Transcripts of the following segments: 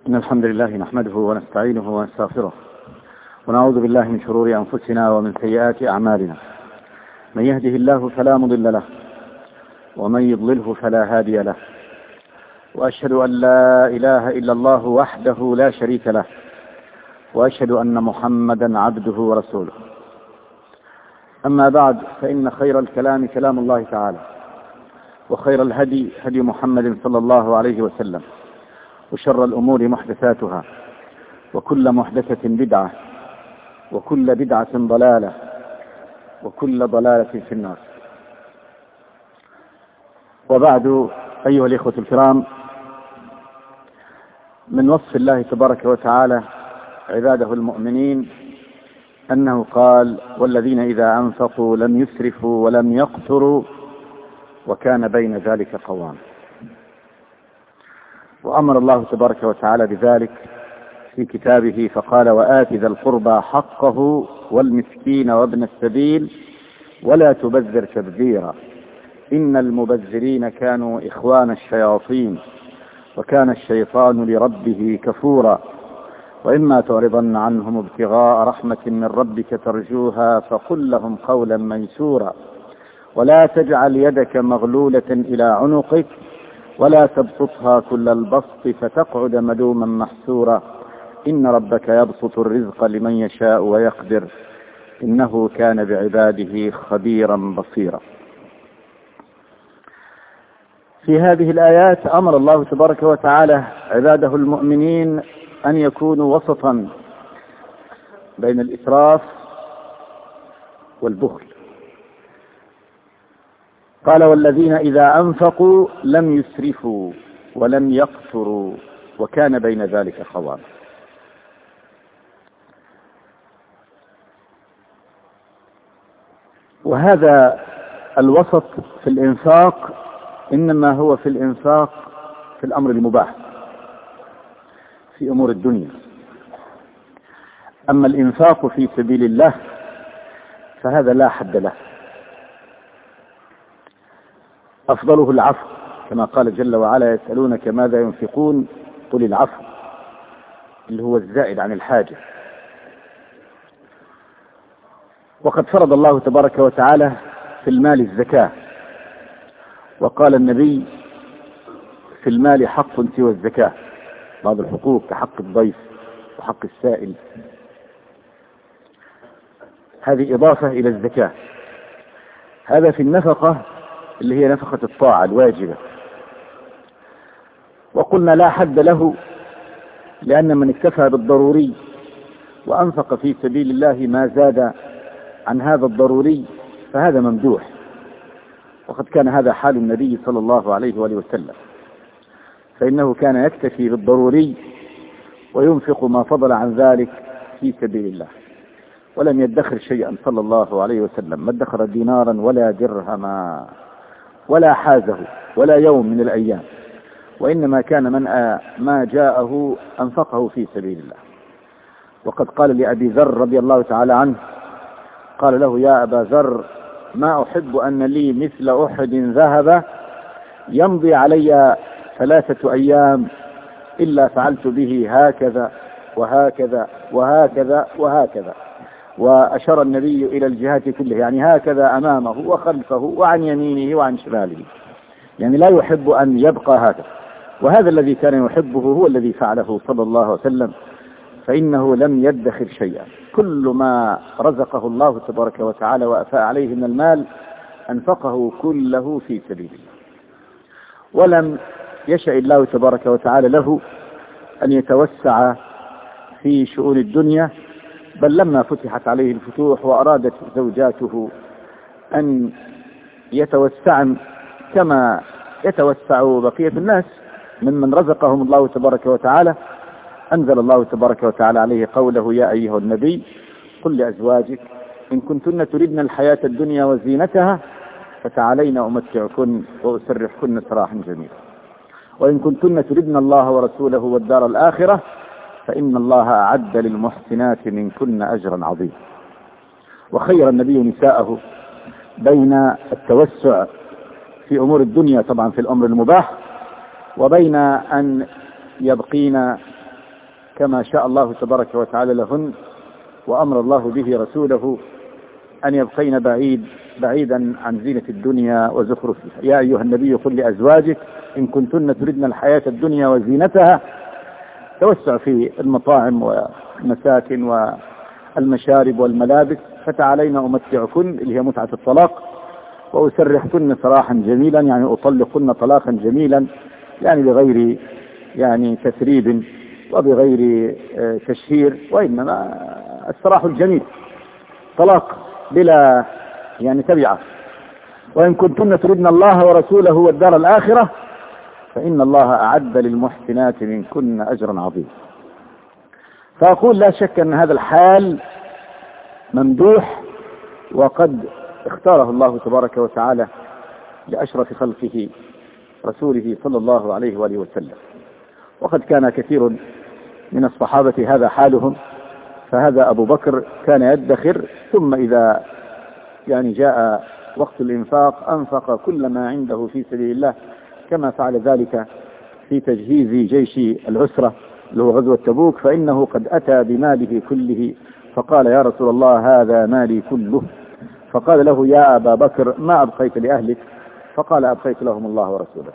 إن الحمد لله نحمده ونستعينه ونستغفره ونعوذ بالله من شرور أنفسنا ومن سيئات أعمالنا. من يهده الله فلا مضل له ومن يضلله فلا هادي له، وأشهد أن لا إله إلا الله وحده لا شريك له، وأشهد أن محمدا عبده ورسوله. أما بعد، فإن خير الكلام كلام الله تعالى، وخير الهدي هدي محمد صلى الله عليه وسلم، وشر الأمور محدثاتها، وكل محدثة بدعة، وكل بدعة ضلالة، وكل ضلالة في النار. وبعد، أيها الإخوة الكرام، من وصف الله تبارك وتعالى عباده المؤمنين أنه قال: والذين إذا أنفقوا لم يسرفوا ولم يقتروا وكان بين ذلك قواما. وأمر الله تبارك وتعالى بذلك في كتابه فقال: وآت ذا القربى حقه والمسكين وابن السبيل ولا تبذر تبذيرا إن المبذرين كانوا إخوان الشياطين وكان الشيطان لربه كفورا وإما تعرضن عنهم ابتغاء رحمة من ربك ترجوها فقل لهم قولا ميسورا ولا تجعل يدك مغلولة إلى عنقك ولا تبسطها كل البسط فتقعد ملوما محسورا إن ربك يبسط الرزق لمن يشاء ويقدر إنه كان بعباده خبيرا بصيرا. في هذه الآيات أمر الله تبارك وتعالى عباده المؤمنين أن يكونوا وسطا بين الإسراف والبخل. قال: والذين إذا أنفقوا لم يسرفوا ولم يقتروا وكان بين ذلك قواما. وهذا الوسط في الإنفاق إنما هو في الإنفاق في الأمر المباح في أمور الدنيا. أما الإنفاق في سبيل الله فهذا لا حد له، أفضله العفو، كما قال جل وعلا: يسألونك ماذا ينفقون قل العفو، اللي هو الزائد عن الحاجة. وقد فرض الله تبارك وتعالى في المال الزكاة، وقال النبي: في المال حق سوى الزكاة، بعض الحقوق كحق الضيف وحق السائل، هذه إضافة إلى الزكاة. هذا في النفقة اللي هي نفقة الطاعة الواجبة. وقلنا لا حد له، لأن من اكتفى بالضروري وأنفق في سبيل الله ما زاد عن هذا الضروري فهذا ممدوح، وقد كان هذا حال النبي صلى الله عليه وآله وسلم، فإنه كان يكتفي بالضروري وينفق ما فضل عن ذلك في سبيل الله، ولم يدخر شيئا صلى الله عليه وسلم، ما ادخر دينارا ولا درهما ولا حازه ولا يوم من الأيام، وإنما كان من ما جاءه أنفقه في سبيل الله. وقد قال لأبي ذر رضي الله تعالى عنه، قال له: يا أبا ذر، ما أحب أن لي مثل أحد ذهب يمضي علي 3 أيام إلا فعلت به هكذا وهكذا وهكذا وهكذا. وأشار النبي إلى الجهات كلها، يعني هكذا أمامه وخلفه وعن يمينه وعن شماله، يعني لا يحب أن يبقى هكذا. وهذا الذي كان يحبه هو الذي فعله صلى الله عليه وسلم، فإنه لم يدخر شيئا، كل ما رزقه الله تبارك وتعالى وأفاء عليه من المال أنفقه كله في سبيل الله، ولم يشأ الله تبارك وتعالى له أن يتوسع في شؤون الدنيا، بل لما فتحت عليه الفتوح وأرادت زوجاته أن يتوسعن كما يتوسع بقية الناس ممن رزقهم الله تبارك وتعالى، أنزل الله تبارك وتعالى عليه قوله: يا أيها النبي قل لأزواجك إن كنتن تردن الحياة الدنيا وزينتها فتعالين أمتعكن وأسرحكن سراحا جميلا، وإن كنتن تردن الله ورسوله والدار الآخرة فإن الله أعد للمحسنات منكن أجرا عظيما. وخير النبي نساءه بين التوسع في أمور الدنيا طبعا في الأمر المباح، وبين أن يبقين كما شاء الله تبارك وتعالى لهن، وأمر الله به رسوله أن يبقين بعيدا عن زينة الدنيا وزخرفها. يا أيها النبي قل لأزواجك إن كنتن تردن الحياة الدنيا وزينتها توسع في المطاعم والمساكن والمشارب والملابس فتعالين أمتعكن، اللي هي متعة الطلاق، وأسرحكن سراحا جميلا، يعني أطلقكن طلاقا جميلا، يعني بغير يعني تسريب وبغير تشهير، وإنما السراح الجميل، طلاق بلا يعني تبعة. وإن كنتن تردن الله ورسوله والدار الآخرة فإن الله أعد للمحسنات منكن أجرا عظيما. فأقول لا شك أن هذا الحال ممدوح، وقد اختاره الله تبارك وتعالى لأشرف خلقه رسوله صلى الله عليه وآله وسلم. وقد كان كثير من الصحابة هذا حالهم، فهذا أبو بكر كان يدخر، ثم إذا يعني جاء وقت الإنفاق أنفق كل ما عنده في سبيل الله، كما فعل ذلك في تجهيز جيش العسرة اللي هو غزوة تبوك، فإنه قد أتى بماله كله فقال يا رسول الله هذا مالي كله. فقال له يا أبا بكر ما أبقيت لأهلك؟ فقال أبقيت لهم الله ورسوله،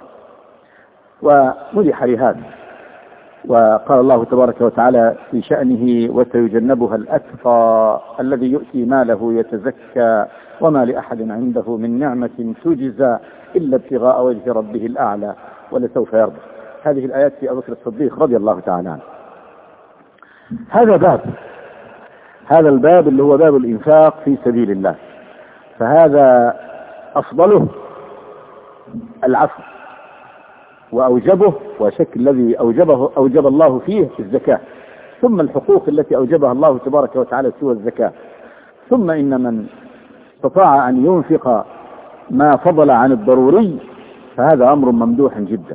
ومدح لهذا. وقال الله تبارك وتعالى في شأنه وسيجنبها الأتقى الذي يؤتي ماله يتزكى وما لأحد عنده من نعمة تجزى إلا ابتغاء وجه ربه الأعلى ولسوف يرضى. هذه الآيات في أبو بكر الصديق رضي الله تعالى عنه. هذا الباب اللي هو باب الإنفاق في سبيل الله، فهذا أفضله العفو، وأوجبه وشك الذي أوجب الله فيه الزكاة، ثم الحقوق التي أوجبها الله تبارك وتعالى سوى الزكاة، ثم إن من استطاع أن ينفق ما فضل عن الضروري فهذا أمر ممدوح جدا.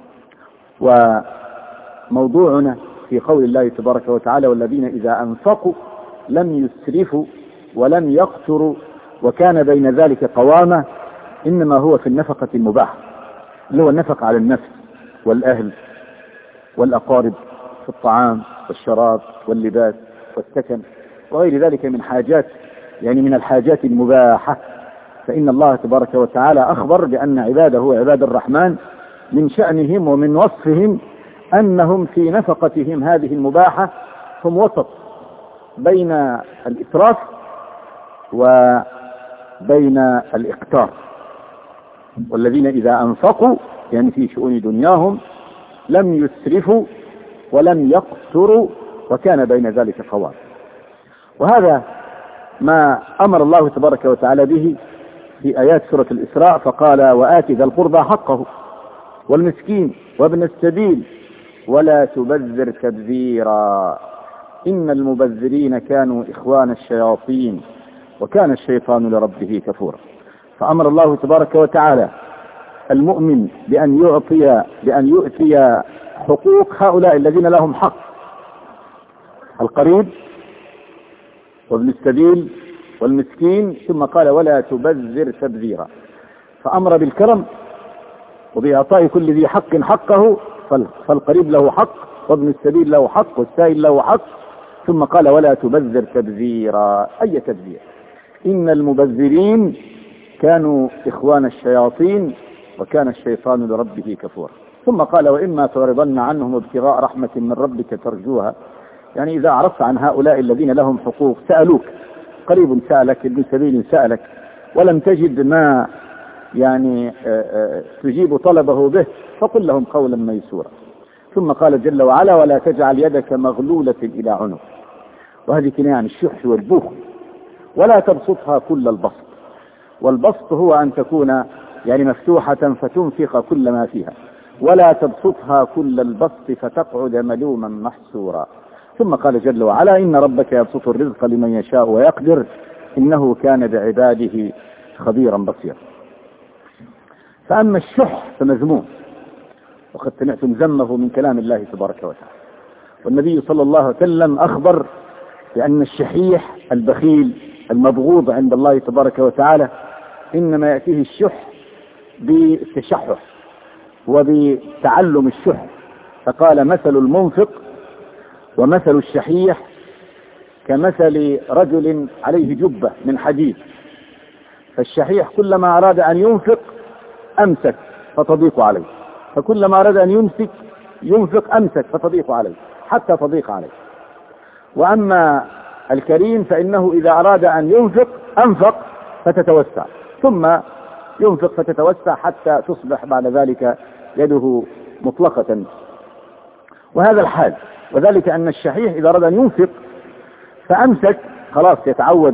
وموضوعنا في قول الله تبارك وتعالى والذين إذا أنفقوا لم يسرفوا ولم يقتروا وكان بين ذلك قوامة، إنما هو في النفقة المباحة، اللي هو النفقة على النفس والأهل والأقارب في الطعام والشراب واللباس والسكن وغير ذلك من حاجات، يعني من الحاجات المباحة. فإن الله تبارك وتعالى أخبر بأن عباده عباد الرحمن من شأنهم ومن وصفهم أنهم في نفقتهم هذه المباحة هم وسط بين الإسراف وبين الإقتار. والذين إذا أنفقوا يعني في شؤون دنياهم لم يسرفوا ولم يقتروا وكان بين ذلك قوام. وهذا ما أمر الله تبارك وتعالى به في آيات سورة الإسراء، فقال وآت ذا القربى حقه والمسكين وابن السبيل ولا تبذر تبذيرا إن المبذرين كانوا إخوان الشياطين وكان الشيطان لربه كفورا. فأمر الله تبارك وتعالى المؤمن بأن يؤتي حقوق هؤلاء الذين لهم حق، القريب وابن السبيل والمسكين، ثم قال ولا تبذر تبذيرا، فأمر بالكرم وبإعطاء كل ذي حق حقه، فالقريب له حق وابن السبيل له حق والسائل له حق، ثم قال ولا تبذر تبذيرا. أي تبذير؟ إن المبذرين كانوا إخوان الشياطين وكان الشيطان لربه كفورا. ثم قال وإما تعرضن عنهم ابتغاء رحمة من ربك ترجوها، يعني إذا عرفت عن هؤلاء الذين لهم حقوق سألوك، قريب سألك ابن سبيل سألك ولم تجد ما يعني تجيب طلبه به فقل لهم قولا ميسورا. ثم قال جل وعلا ولا تجعل يدك مغلولة إلى عنق، وهذه كناية عن الشح والبخل، ولا تبسطها كل البسط. والبسط هو أن تكون يعني مفتوحة فتنفق كل ما فيها، ولا تبسطها كل البسط فتقعد ملوما محسورا. ثم قال جل وعلا إن ربك يبسط الرزق لمن يشاء ويقدر إنه كان بعباده خبيرا بصيرا. فأما الشح فمذموم، وقد سمعتم ذمه من كلام الله تبارك وتعالى. والنبي صلى الله عليه وسلم أخبر بأن الشحيح البخيل المبغوض عند الله تبارك وتعالى إنما يأتيه الشح بالتشحح وبتعلم الشح، فقال مثل المنفق ومثل الشحيح كمثل رجل عليه جبة من حديد، فالشحيح كلما أراد أن ينفق أمسك فتضيق عليه، فكلما أراد أن ينفق أمسك فتضيق عليه حتى تضيق عليه. وأما الكريم فإنه إذا أراد أن أنفق فتتوسع، ثم ينفق فتتوسع حتى تصبح بعد ذلك يده مطلقة. وهذا الحال، وذلك أن الشحيح إذا أراد أن ينفق فأمسك خلاص يتعود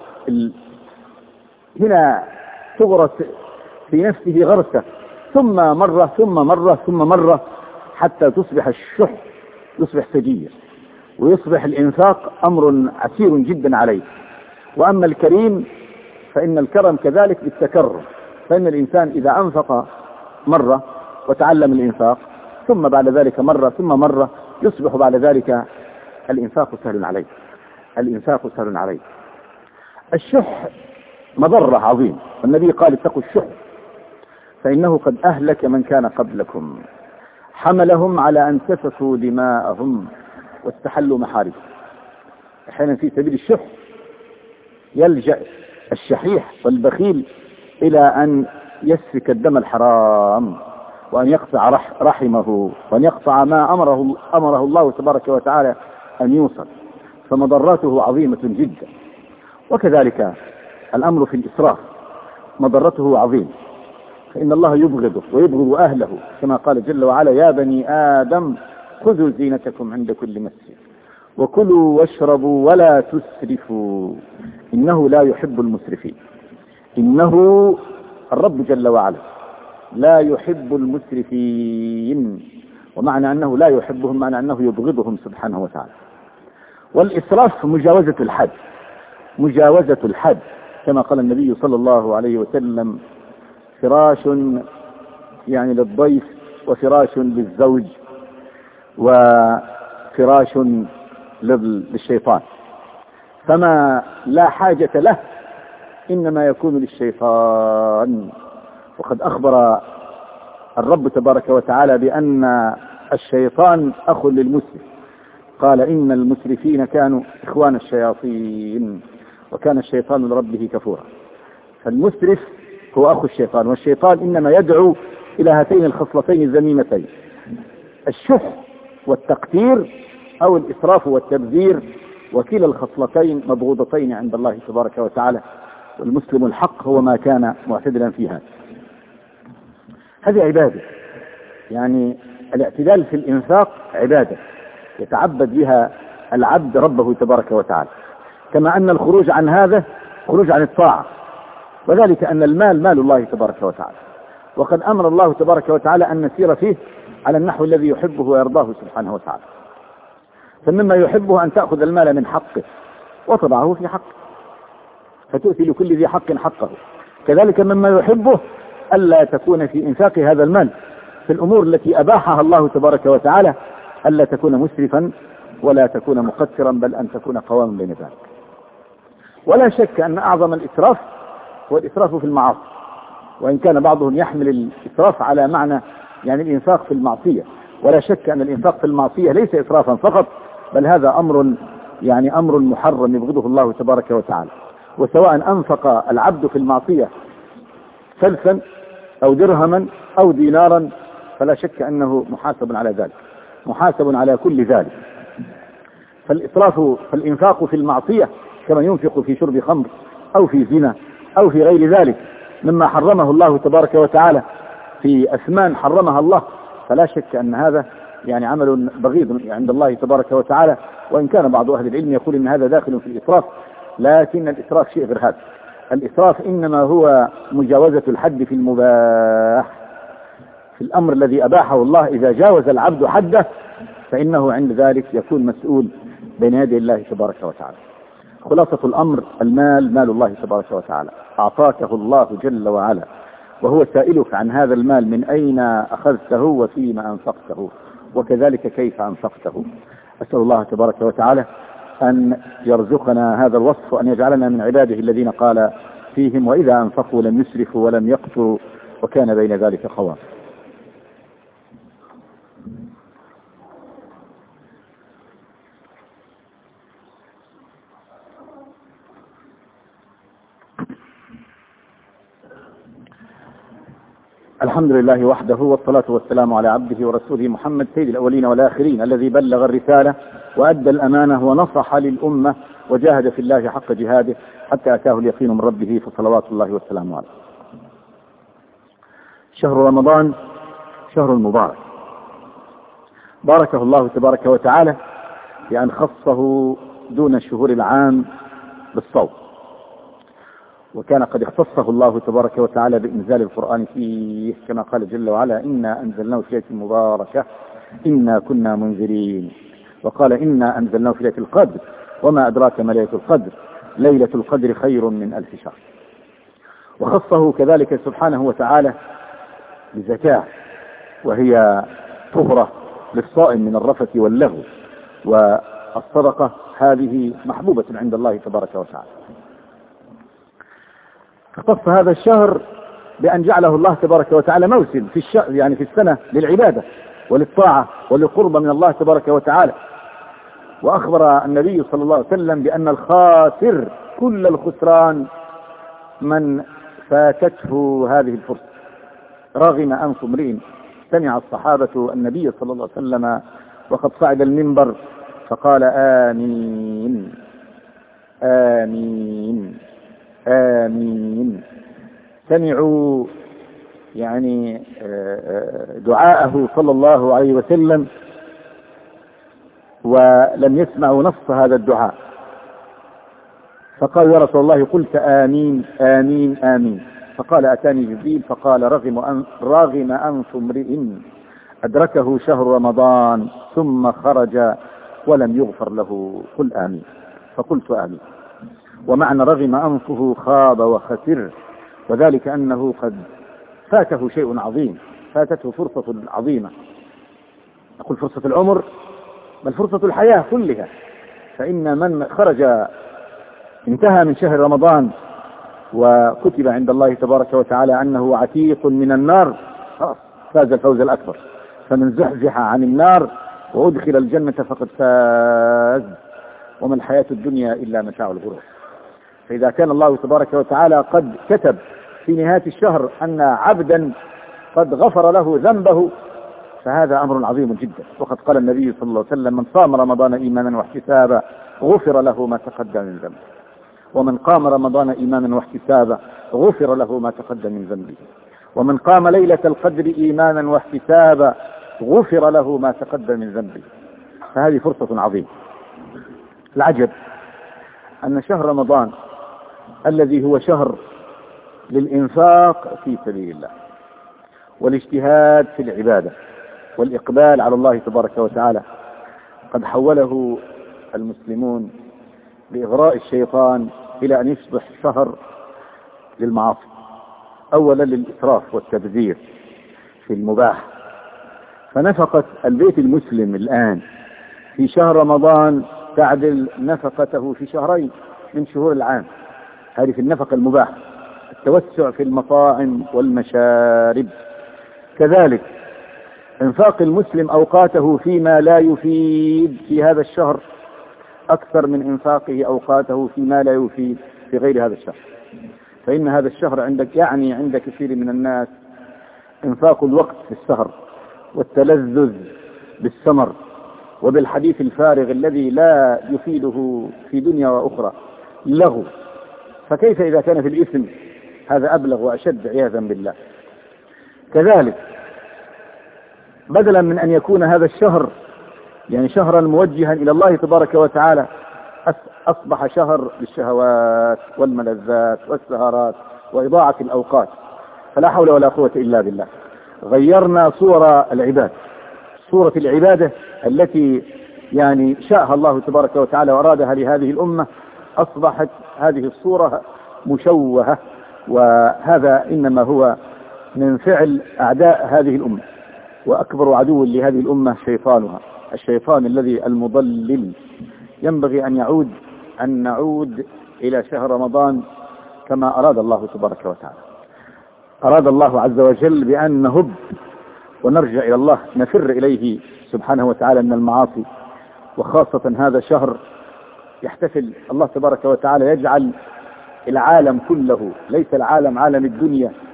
هنا تغرس في نفسه غرسة، ثم مرة ثم مرة ثم مرة حتى تصبح الشح يصبح سجية، ويصبح الإنفاق أمر عسير جدا عليه. وأما الكريم فإن الكرم كذلك بالتكرر، فإن الإنسان إذا أنفق مرة وتعلم الإنفاق ثم بعد ذلك مرة ثم مرة يصبح بعد ذلك الإنفاق سهل عليه، الإنفاق سهل عليه. الشح مضرة عظيم، والنبي قال اتقوا الشح فإنه قد أهلك من كان قبلكم، حملهم على أن سفكوا دماءهم واستحلوا محارمهم. أحيانا في سبيل الشح يلجأ الشحيح والبخيل إلى أن يسفك الدم الحرام، وأن يقطع رحمه، وأن يقطع ما أمره الله تبارك وتعالى أن يوصل، فمضراته عظيمة جدا. وكذلك الأمر في الإسراف مضرته عظيم، فإن الله يبغضه ويبغض أهله، كما قال جل وعلا يا بني آدم خذوا زينتكم عند كل مسجد وكلوا واشربوا ولا تسرفوا إنه لا يحب المسرفين. إنه الرب جل وعلا لا يحب المسرفين، ومعنى أنه لا يحبهم معنى أنه يبغضهم سبحانه وتعالى. والإسراف مجاوزة الحد، مجاوزة الحد، كما قال النبي صلى الله عليه وسلم فراش يعني للضيف وفراش للزوج وفراش للشيطان، فما لا حاجة له إنما يكون للشيطان. وقد أخبر الرب تبارك وتعالى بأن الشيطان أخ للمسرف، قال إن المسرفين كانوا إخوان الشياطين وكان الشيطان لربه كفورا. فالمسرف هو أخو الشيطان، والشيطان إنما يدعو إلى هاتين الخصلتين الذميمتين، الشح والتقتير أو الإسراف والتبذير، وكلا الخصلتين مبغوضتين عند الله تبارك وتعالى، والمسلم الحق هو ما كان معتدلا فيها. هذه عبادة، يعني الاعتدال في الإنفاق عبادة يتعبد بها العبد ربه تبارك وتعالى، كما أن الخروج عن هذا خروج عن الطاعة، وذلك أن المال مال الله تبارك وتعالى، وقد أمر الله تبارك وتعالى أن نسير فيه على النحو الذي يحبه ويرضاه سبحانه وتعالى. فمما يحبه أن تأخذ المال من حقه وتضعه في حقه، فتؤتي لكل ذي حق حقه. كذلك مما يحبه ألا تكون في إنفاق هذا المال في الأمور التي أباحها الله تبارك وتعالى، ألا تكون مسرفا ولا تكون مقترا، بل أن تكون قواما بين ذلك. ولا شك أن أعظم الإسراف هو الإسراف في المعاصي، وإن كان بعضهم يحمل الإسراف على معنى يعني الإنفاق في المعصية، ولا شك أن الإنفاق في المعصية ليس إسرافا فقط، بل هذا أمر محرم يبغضه الله تبارك وتعالى. وسواء أنفق العبد في المعصية فلسا أو درهما أو دينارا فلا شك أنه محاسب على ذلك، محاسب على كل ذلك. فالإنفاق في المعصية كما ينفق في شرب خمر أو في زنا أو في غير ذلك مما حرمه الله تبارك وتعالى في أثمان حرمها الله، فلا شك أن هذا يعني عمل بغيض عند الله تبارك وتعالى. وإن كان بعض أهل العلم يقول إن هذا داخل في الإسراف، لكن الإسراف شيء غير هذا. الإسراف إنما هو مجاوزة الحد في المباح، في الأمر الذي أباحه الله. إذا جاوز العبد حده فإنه عند ذلك يكون مسؤول بين يدي الله تبارك وتعالى. خلاصة الأمر المال مال الله تبارك وتعالى، أعطاكه الله جل وعلا، وهو سائلك عن هذا المال من أين أخذته وفيما أنفقته، وكذلك كيف أنفقته. أسأل الله تبارك وتعالى أن يرزقنا هذا الوصف، وأن يجعلنا من عباده الذين قال فيهم وإذا أنفقوا لم يسرفوا ولم يقتروا وكان بين ذلك قوام. الحمد لله وحده، والصلاة والسلام على عبده ورسوله محمد سيد الأولين والآخرين، الذي بلغ الرسالة وأدى الأمانة ونصح للأمة وجاهد في الله حق جهاده حتى أتاه اليقين من ربه، فصلوات الله والسلام عليه. شهر رمضان شهر مبارك، باركه الله تبارك وتعالى بأن خصه دون الشهور العام بالصوم، وكان قد اختصه الله تبارك وتعالى بإنزال القرآن فيه، كما قال جل وعلا: إنا أنزلناه في ليلة مباركة إنا كنا منذرين، وقال: إنا أنزلناه في ليلة القدر وما أدراك ما ليلة القدر ليلة القدر خير من 1000 شهر. وخصه كذلك سبحانه وتعالى بزكاة، وهي طهرة للصائم من الرفث واللغو، والصدقة هذه محبوبة عند الله تبارك وتعالى. اختص هذا الشهر بأن جعله الله تبارك وتعالى موسم في الشهر، يعني في السنة، للعبادة وللطاعة وللقرب من الله تبارك وتعالى. وأخبر النبي صلى الله عليه وسلم بأن الخاسر كل الخسران من فاتته هذه الفرصة. رغم أنف امرئ سمع الصحابة النبي صلى الله عليه وسلم وقد صعد المنبر فقال: آمين آمين آمين. سمعوا يعني دعاءه صلى الله عليه وسلم، ولم يسمعوا نص هذا الدعاء، فقال: يا رسول الله قلت آمين آمين آمين. فقال: أتاني جبريل فقال: رغم أنف امرئ أدركه شهر رمضان ثم خرج ولم يغفر له، قل آمين. فقلت آمين. ومعنى رغم أنفه خاب وخسر، وذلك أنه قد فاته شيء عظيم، فاتته فرصة عظيمة، أقول فرصة العمر بل فرصة الحياة كلها. فإن من خرج انتهى من شهر رمضان وكتب عند الله تبارك وتعالى أنه عتيق من النار، فاز الفوز الأكبر. فمن زحزح عن النار وأدخل الجنة فقد فاز، وما الحياة الدنيا إلا متاع الغرور. فإذا كان الله تبارك وتعالى قد كتب في نهاية الشهر أن عبدا قد غفر له ذنبه، فهذا أمر عظيم جدا. وقد قال النبي صلى الله عليه وسلم: من صام رمضان إيمانا واحتسابا غفر له ما تقدم من ذنبه، ومن قام رمضان إيمانا واحتسابا غفر له ما تقدم من ذنبه، ومن قام ليلة القدر إيمانا واحتسابا غفر له ما تقدم من ذنبه. فهذه فرصة عظيمة. العجب أن شهر رمضان الذي هو شهر للإنفاق في سبيل الله والاجتهاد في العبادة والإقبال على الله تبارك وتعالى، قد حوله المسلمون بإغراء الشيطان إلى أن يصبح شهر للمعاصي. أولا للإسراف والتبذير في المباح، فنفقة البيت المسلم الآن في شهر رمضان تعدل نفقته في شهرين من شهور العام. هذه في النفقة المباح. التوسع في المطاعم والمشارب، كذلك انفاق المسلم أوقاته فيما لا يفيد في هذا الشهر أكثر من انفاقه أوقاته فيما لا يفيد في غير هذا الشهر. فإن هذا الشهر عند كثير من الناس انفاق الوقت في السهر والتلذذ بالسمر وبالحديث الفارغ الذي لا يفيده في دنيا وأخرى، لغو. فكيف إذا كان في الإثم؟ هذا أبلغ وأشد عياذا بالله. كذلك بدلا من أن يكون هذا الشهر يعني شهرا موجها إلى الله تبارك وتعالى، أصبح شهر للشهوات والملذات والسهرات وإضاعة الأوقات. فلا حول ولا قوة إلا بالله. غيرنا صورة العباد، صورة العبادة التي يعني شاءها الله تبارك وتعالى وأرادها لهذه الأمة، أصبحت هذه الصورة مشوهة. وهذا إنما هو من فعل أعداء هذه الأمة، وأكبر عدو لهذه الأمة شيطانها، الشيطان الذي المضلل. ينبغي أن نعود إلى شهر رمضان كما أراد الله تبارك وتعالى. أراد الله عز وجل بأن نهب ونرجع إلى الله، نفر إليه سبحانه وتعالى من المعاصي. وخاصة هذا شهر يحتفل الله تبارك وتعالى، يجعل العالم كله، ليس العالم عالم الدنيا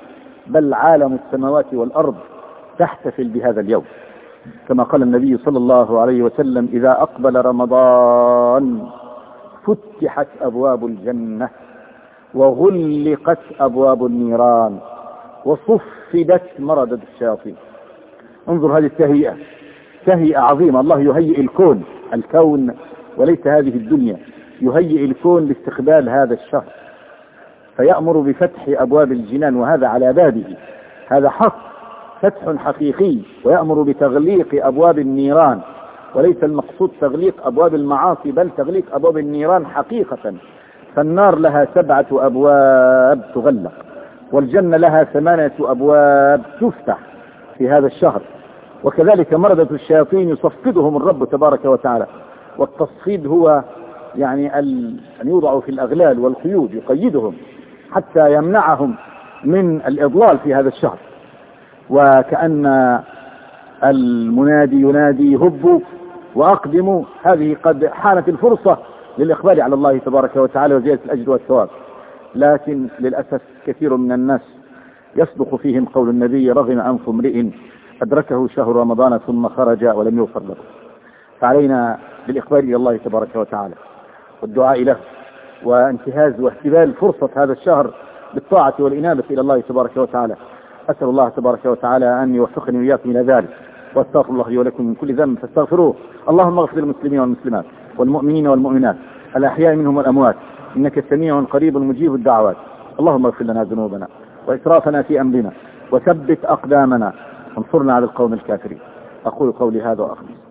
بل عالم السماوات والأرض تحتفل بهذا اليوم، كما قال النبي صلى الله عليه وسلم: إذا أقبل رمضان فتحت أبواب الجنة وغلقت أبواب النيران وصفدت مردة الشياطين. انظر هذه التهيئة، تهيئة عظيمة. الله يهيئ الكون وليس هذه الدنيا، يهيئ الكون لاستقبال هذا الشهر، فيأمر بفتح أبواب الجنان، وهذا على بابه، هذا حق، فتح حقيقي. ويأمر بتغليق أبواب النيران، وليس المقصود تغليق أبواب المعاصي، بل تغليق أبواب النيران حقيقة. فالنار لها 7 أبواب تغلق، والجنة لها 8 أبواب تفتح في هذا الشهر. وكذلك مردة الشياطين يصفدهم الرب تبارك وتعالى، والتصفيد هو يعني أن يوضعوا في الأغلال والقيود، يقيدهم حتى يمنعهم من الإضلال في هذا الشهر. وكأن المنادي ينادي: هبوا وأقدموا، هذه قد حانت الفرصة للإقبال على الله تبارك وتعالى وزيادة الأجر والثواب. لكن للأسف كثير من الناس يصدق فيهم قول النبي: رغم أنف امرئ أدركه شهر رمضان ثم خرج ولم يغفر له. فعلينا بالإقبال إلى الله تبارك وتعالى والدعاء له، وانتهاز واهتبال فرصة هذا الشهر بالطاعة والإنابة إلى الله تبارك وتعالى. أسأل الله تبارك وتعالى أن يوفقني وإياكم إلى ذلك، واستغفر الله لي ولكم من كل ذنب فاستغفروه. اللهم اغفر للمسلمين والمسلمات والمؤمنين والمؤمنات الأحياء منهم والأموات، إنك سميع قريب مجيب الدعوات. اللهم اغفر لنا ذنوبنا وإسرافنا في أمرنا، وثبت أقدامنا، وانصرنا على القوم الكافرين. أقول قولي هذا وأخلص.